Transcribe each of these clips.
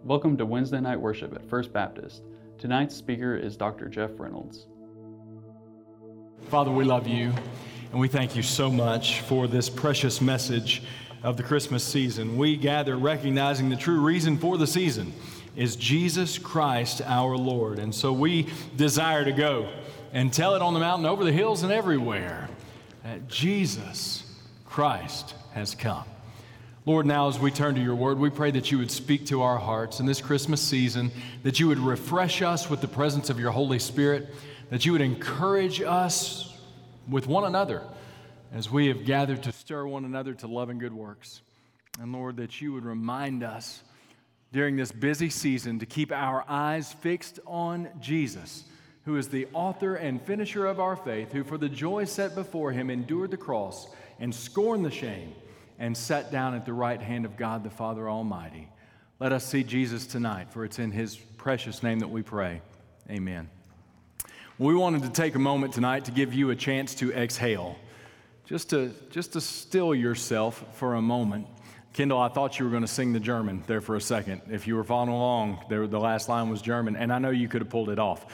Welcome to Wednesday night worship at First Baptist. Tonight's speaker is Dr. Jeff Reynolds. Father, we love you, and we thank you so much for this precious message of the Christmas season. We gather recognizing the true reason for the season is Jesus Christ our Lord. And so we desire to go and tell it on the mountain, over the hills, and everywhere that Jesus Christ has come. Lord, now as we turn to your word, we pray that you would speak to our hearts in this Christmas season, that you would refresh us with the presence of your Holy Spirit, that you would encourage us with one another as we have gathered to stir one another to love and good works. And Lord, that you would remind us during this busy season to keep our eyes fixed on Jesus, who is the author and finisher of our faith, who for the joy set before him endured the cross and scorned the shame, and sat down at the right hand of God the Father Almighty. Let us see Jesus tonight, for it's in his precious name that we pray. Amen. We wanted to take a moment tonight to give you a chance to exhale, just to still yourself for a moment. Kendall, I thought you were going to sing the German there for a second. If you were following along, the last line was German, and I know you could have pulled it off.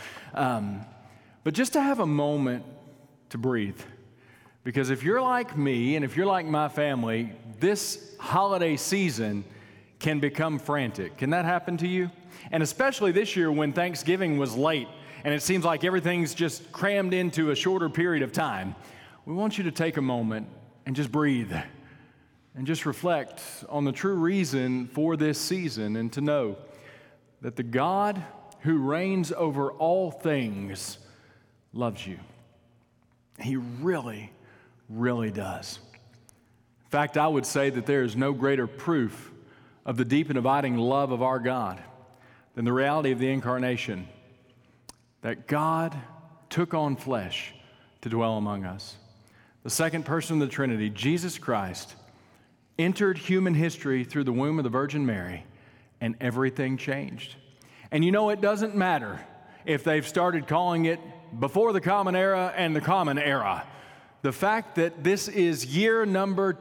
But just to have a moment to breathe. Because if you're like me and if you're like my family, this holiday season can become frantic. Can that happen to you? And especially this year when Thanksgiving was late and it seems like everything's just crammed into a shorter period of time. We want you to take a moment and just breathe and just reflect on the true reason for this season, and to know that the God who reigns over all things loves you. He really does. In fact, I would say that there is no greater proof of the deep and abiding love of our God than the reality of the incarnation, that God took on flesh to dwell among us. The second person of the Trinity, Jesus Christ, entered human history through the womb of the Virgin Mary, and everything changed. And you know, it doesn't matter if they've started calling it before the Common Era and the Common Era. The fact that this is year number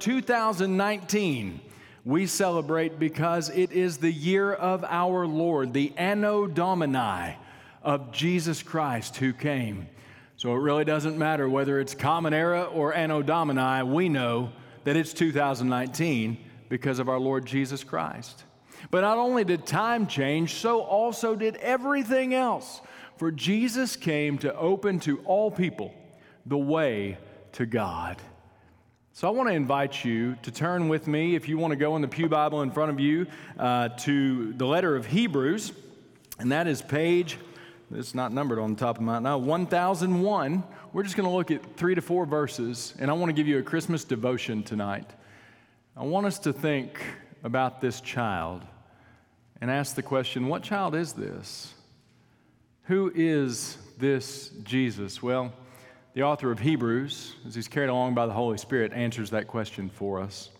2019, we celebrate because it is the year of our Lord, the Anno Domini of Jesus Christ who came. So it really doesn't matter whether it's Common Era or Anno Domini, we know that it's 2019 because of our Lord Jesus Christ. But not only did time change, so also did everything else. For Jesus came to open to all people the way to God. So I want to invite you to turn with me, if you want to go in the pew Bible in front of you, to the letter of Hebrews, and that is page, it's not numbered on the top of mine now, 1001. We're just going to look at 3 to 4 verses, and I want to give you a Christmas devotion tonight. I want us to think about this child and ask the question, what child is this? Who is this Jesus? Well, the author of Hebrews, as he's carried along by the Holy Spirit, answers that question for us.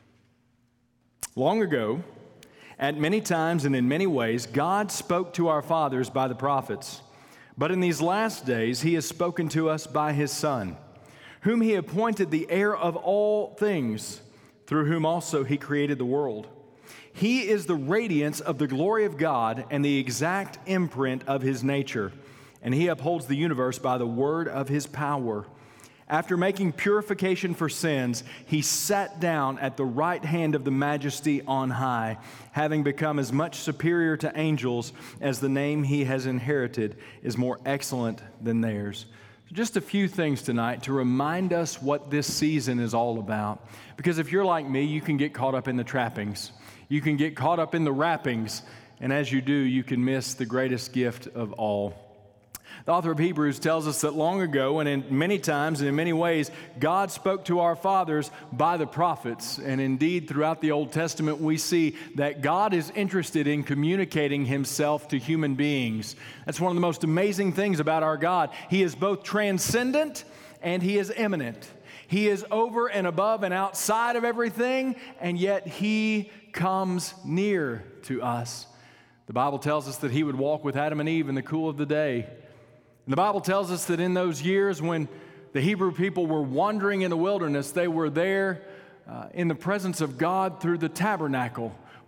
Long ago, at many times and in many ways, God spoke to our fathers by the prophets. But in these last days, he has spoken to us by his Son, whom he appointed the heir of all things, through whom also he created the world. He is the radiance of the glory of God and the exact imprint of his nature, and he upholds the universe by the word of his power. After making purification for sins, he sat down at the right hand of the Majesty on high, having become as much superior to angels as the name he has inherited is more excellent than theirs. Just a few things tonight to remind us what this season is all about. Because if you're like me, you can get caught up in the trappings. You can get caught up in the wrappings, and as you do, you can miss the greatest gift of all. The author of Hebrews tells us that long ago, and in many times and in many ways, God spoke to our fathers by the prophets. And indeed, throughout the Old Testament, we see that God is interested in communicating himself to human beings. That's one of the most amazing things about our God. He is both transcendent and he is immanent. He is over and above and outside of everything, and yet he comes near to us. The Bible tells us that he would walk with Adam and Eve in the cool of the day. And the Bible tells us that in those years when the Hebrew people were wandering in the wilderness, they were there in the presence of God through the tabernacle,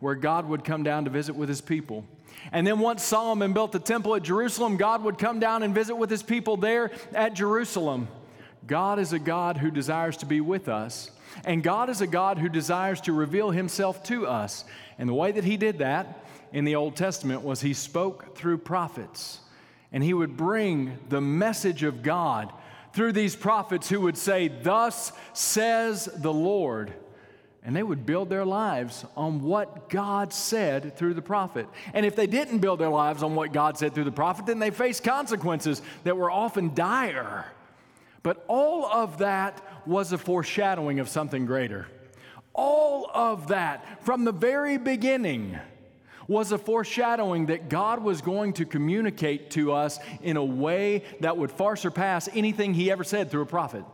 where God would come down to visit with his people. And then once Solomon built the temple at Jerusalem, God would come down and visit with his people there at Jerusalem. God is a God who desires to be with us, and God is a God who desires to reveal himself to us. And the way that he did that in the Old Testament was he spoke through prophets, and he would bring the message of God through these prophets who would say, "Thus says the Lord." And they would build their lives on what God said through the prophet. And if they didn't build their lives on what God said through the prophet, then they faced consequences that were often dire. But all of that was a foreshadowing of something greater. All of that, from the very beginning, was a foreshadowing that God was going to communicate to us in a way that would far surpass anything he ever said through a prophet.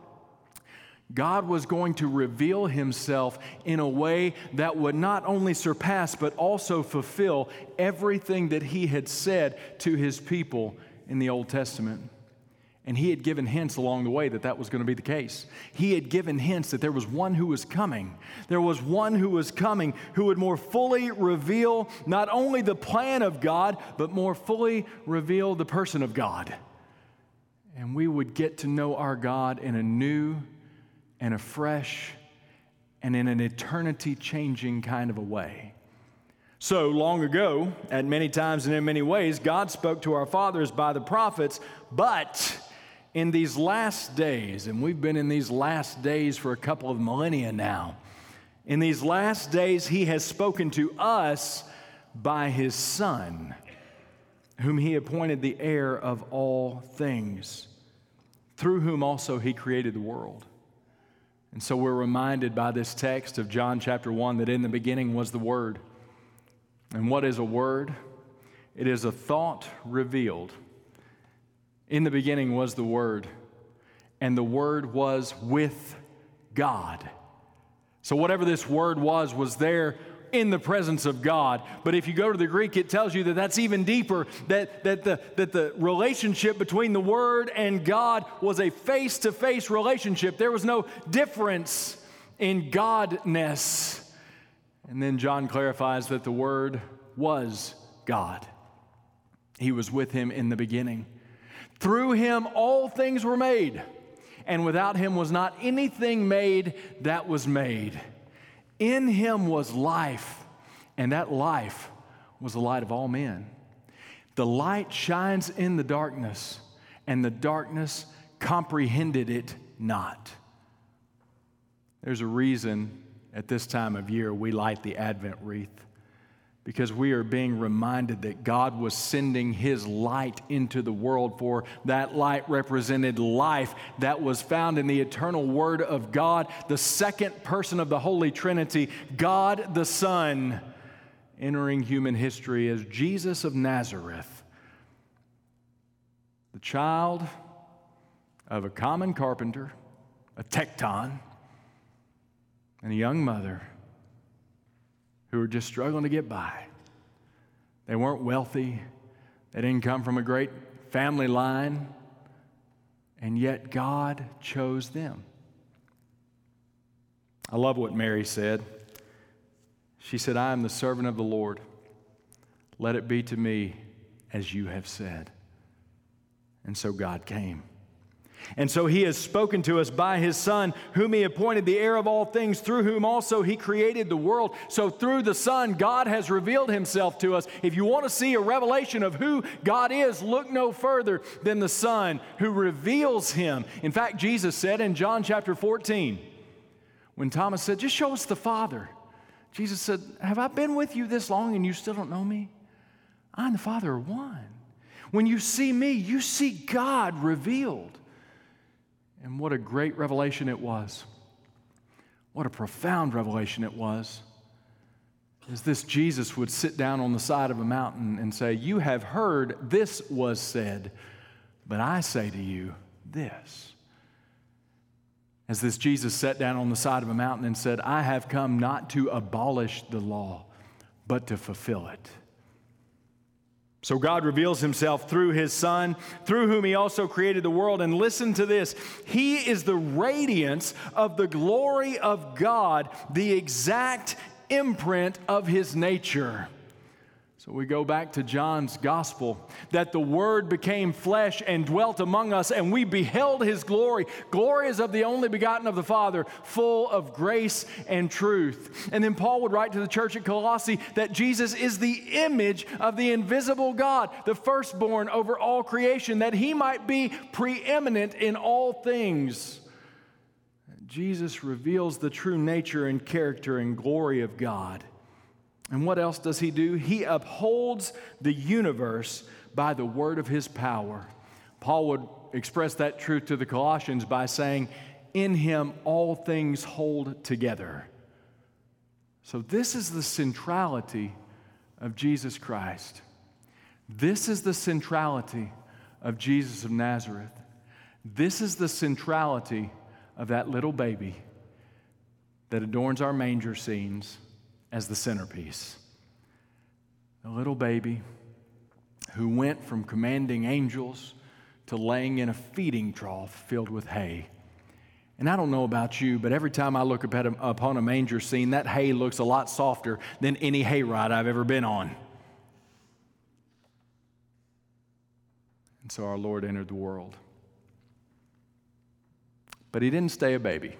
God was going to reveal himself in a way that would not only surpass but also fulfill everything that he had said to his people in the Old Testament. And he had given hints along the way that that was going to be the case. He had given hints that there was one who was coming. There was one who was coming who would more fully reveal not only the plan of God, but more fully reveal the person of God. And we would get to know our God in a new and a fresh and in an eternity-changing kind of a way. So long ago, at many times and in many ways, God spoke to our fathers by the prophets, but in these last days, and we've been in these last days for a couple of millennia now, in these last days, he has spoken to us by his Son, whom he appointed the heir of all things, through whom also he created the world. And so we're reminded by this text of John chapter 1 that in the beginning was the Word. And what is a word? It is a thought revealed. In the beginning was the Word, and the Word was with God. So whatever this Word was there in the presence of God. But if you go to the Greek, it tells you that that's even deeper, that the relationship between the Word and God was a face-to-face relationship. There was no difference in Godness. And then John clarifies that the Word was God. He was with him in the beginning. Through him all things were made, and without him was not anything made that was made. In him was life, and that life was the light of all men. The light shines in the darkness, and the darkness comprehended it not. There's a reason at this time of year we light the Advent wreath, because we are being reminded that God was sending his light into the world, for that light represented life that was found in the eternal Word of God, the second person of the Holy Trinity, God the Son, entering human history as Jesus of Nazareth, the child of a common carpenter, a tekton, and a young mother who were just struggling to get by. They weren't wealthy. They didn't come from a great family line. And yet God chose them. I love what Mary said. She said, "I am the servant of the Lord. Let it be to me as you have said." And so God came. And so he has spoken to us by his Son, whom he appointed the heir of all things, through whom also he created the world. So through the Son, God has revealed himself to us. If you want to see a revelation of who God is, look no further than the Son who reveals him. In fact, Jesus said in John chapter 14, when Thomas said, "Just show us the Father," Jesus said, "Have I been with you this long and you still don't know me? I and the Father are one. When you see me, you see God revealed." And what a great revelation it was. What a profound revelation it was. As this Jesus would sit down on the side of a mountain and say, "You have heard this was said, but I say to you this." As this Jesus sat down on the side of a mountain and said, "I have come not to abolish the law, but to fulfill it." So God reveals himself through his Son, through whom he also created the world. And listen to this. He is the radiance of the glory of God, the exact imprint of his nature. So we go back to John's gospel, that the Word became flesh and dwelt among us, and we beheld his glory. Glory is of the only begotten of the Father, full of grace and truth. And then Paul would write to the church at Colossae that Jesus is the image of the invisible God, the firstborn over all creation, that he might be preeminent in all things. Jesus reveals the true nature and character and glory of God. And what else does he do? He upholds the universe by the word of his power. Paul would express that truth to the Colossians by saying, in him all things hold together. So this is the centrality of Jesus Christ. This is the centrality of Jesus of Nazareth. This is the centrality of that little baby that adorns our manger scenes as the centerpiece. A little baby who went from commanding angels to laying in a feeding trough filled with hay. And I don't know about you, but every time I look upon a manger scene, that hay looks a lot softer than any hayride I've ever been on. And so our Lord entered the world. But he didn't stay a baby.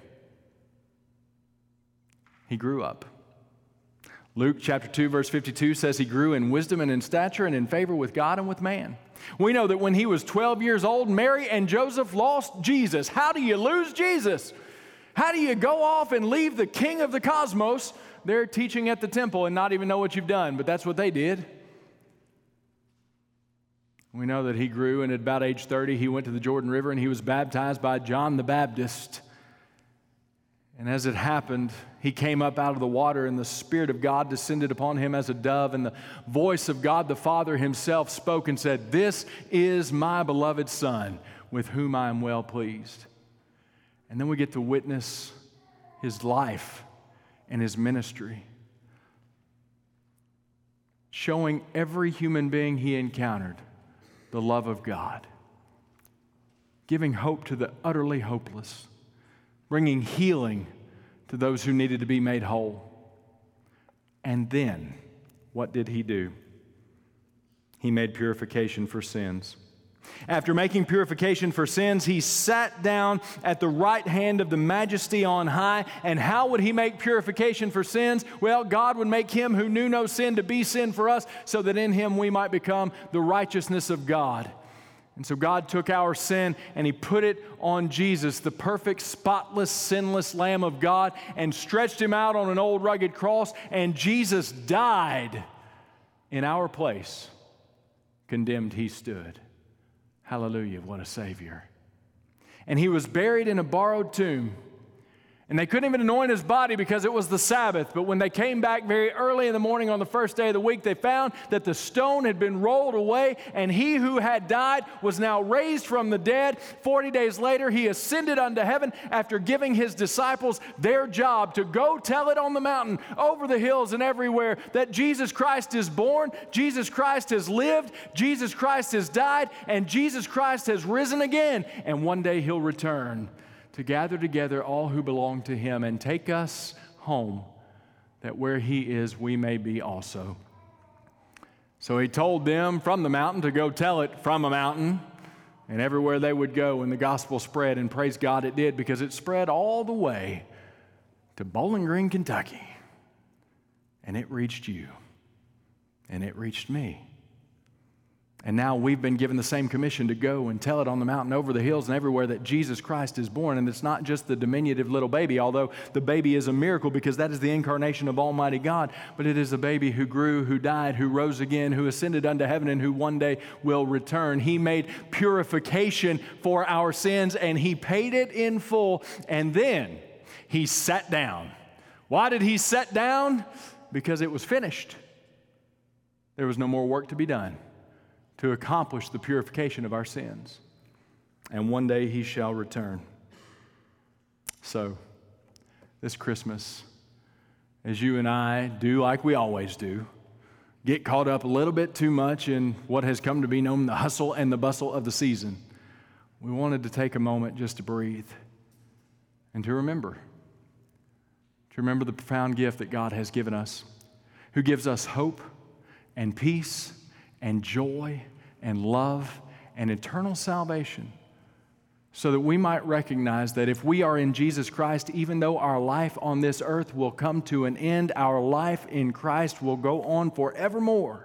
He grew up. Luke chapter 2, verse 52 says he grew in wisdom and in stature and in favor with God and with man. We know that when he was 12 years old, Mary and Joseph lost Jesus. How do you lose Jesus? How do you go off and leave the king of the cosmos there teaching at the temple and not even know what you've done? But that's what they did. We know that he grew, and at about age 30, he went to the Jordan River and he was baptized by John the Baptist. And as it happened, he came up out of the water, and the Spirit of God descended upon him as a dove, and the voice of God the Father himself spoke and said, "This is my beloved Son, with whom I am well pleased." And then we get to witness his life and his ministry, showing every human being he encountered the love of God, giving hope to the utterly hopeless, bringing healing to those who needed to be made whole. And then, what did he do? He made purification for sins. After making purification for sins, he sat down at the right hand of the Majesty on high. And how would he make purification for sins? Well, God would make him who knew no sin to be sin for us, so that in him we might become the righteousness of God. And so God took our sin and he put it on Jesus, the perfect, spotless, sinless Lamb of God, and stretched him out on an old rugged cross, and Jesus died in our place. Condemned he stood. Hallelujah, what a Savior. And he was buried in a borrowed tomb. And they couldn't even anoint his body because it was the Sabbath. But when they came back very early in the morning on the first day of the week, they found that the stone had been rolled away, and he who had died was now raised from the dead. 40 days later, he ascended unto heaven after giving his disciples their job to go tell it on the mountain, over the hills and everywhere, that Jesus Christ is born, Jesus Christ has lived, Jesus Christ has died, and Jesus Christ has risen again. And one day he'll return to gather together all who belong to him and take us home, that where he is, we may be also. So he told them from the mountain to go tell it from a mountain, and everywhere they would go, and the gospel spread, and praise God it did, because it spread all the way to Bowling Green, Kentucky. And it reached you, and it reached me. And now we've been given the same commission to go and tell it on the mountain, over the hills, and everywhere, that Jesus Christ is born. And it's not just the diminutive little baby, although the baby is a miracle because that is the incarnation of Almighty God, but it is a baby who grew, who died, who rose again, who ascended unto heaven, and who one day will return. He made purification for our sins, and he paid it in full, and then he sat down. Why did he sit down? Because it was finished. There was no more work to be done to accomplish the purification of our sins. And one day he shall return. So, this Christmas, as you and I do like we always do, get caught up a little bit too much in what has come to be known the hustle and the bustle of the season, we wanted to take a moment just to breathe and to remember to remember the profound gift that God has given us, who gives us hope and peace and joy and love and eternal salvation, so that we might recognize that if we are in Jesus Christ, even though our life on this earth will come to an end, our life in Christ will go on forevermore.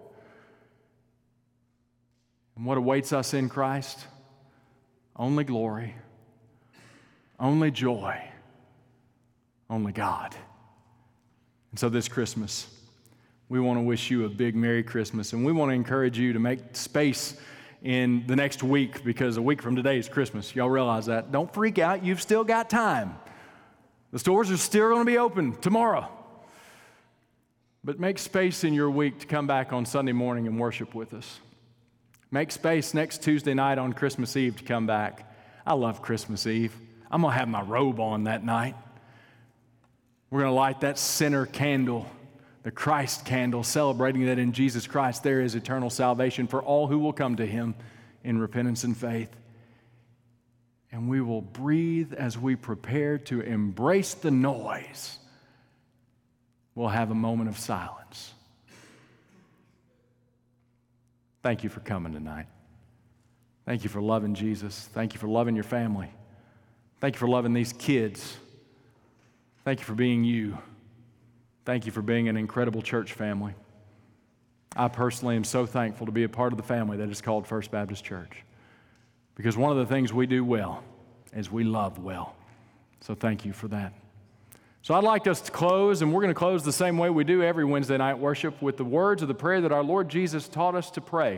And what awaits us in Christ? Only glory, only joy, only God. And so this Christmas, we want to wish you a big Merry Christmas, and we want to encourage you to make space in the next week, because a week from today is Christmas. Y'all realize that? Don't freak out. You've still got time. The stores are still going to be open tomorrow. But make space in your week to come back on Sunday morning and worship with us. Make space next Tuesday night on Christmas Eve to come back. I love Christmas Eve. I'm going to have my robe on that night. We're going to light that center candle, the Christ candle, celebrating that in Jesus Christ there is eternal salvation for all who will come to Him in repentance and faith. And we will breathe as we prepare to embrace the noise. We'll have a moment of silence. Thank you for coming tonight. Thank you for loving Jesus. Thank you for loving your family. Thank you for loving these kids. Thank you for being you. Thank you for being an incredible church family. I personally am so thankful to be a part of the family that is called First Baptist Church, because one of the things we do well is we love well. So thank you for that. So I'd like us to close, and we're going to close the same way we do every Wednesday night worship, with the words of the prayer that our Lord Jesus taught us to pray.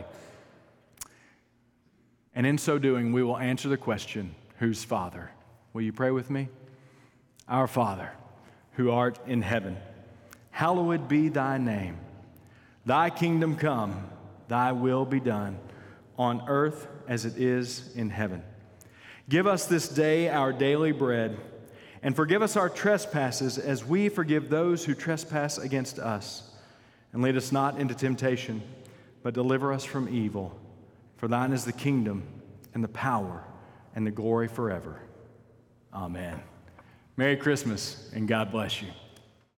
And in so doing, we will answer the question, whose Father? Will you pray with me? Our Father, who art in heaven, hallowed be thy name. Thy kingdom come, thy will be done, on earth as it is in heaven. Give us this day our daily bread, and forgive us our trespasses as we forgive those who trespass against us. And lead us not into temptation, but deliver us from evil. For thine is the kingdom and the power and the glory forever. Amen. Merry Christmas, and God bless you.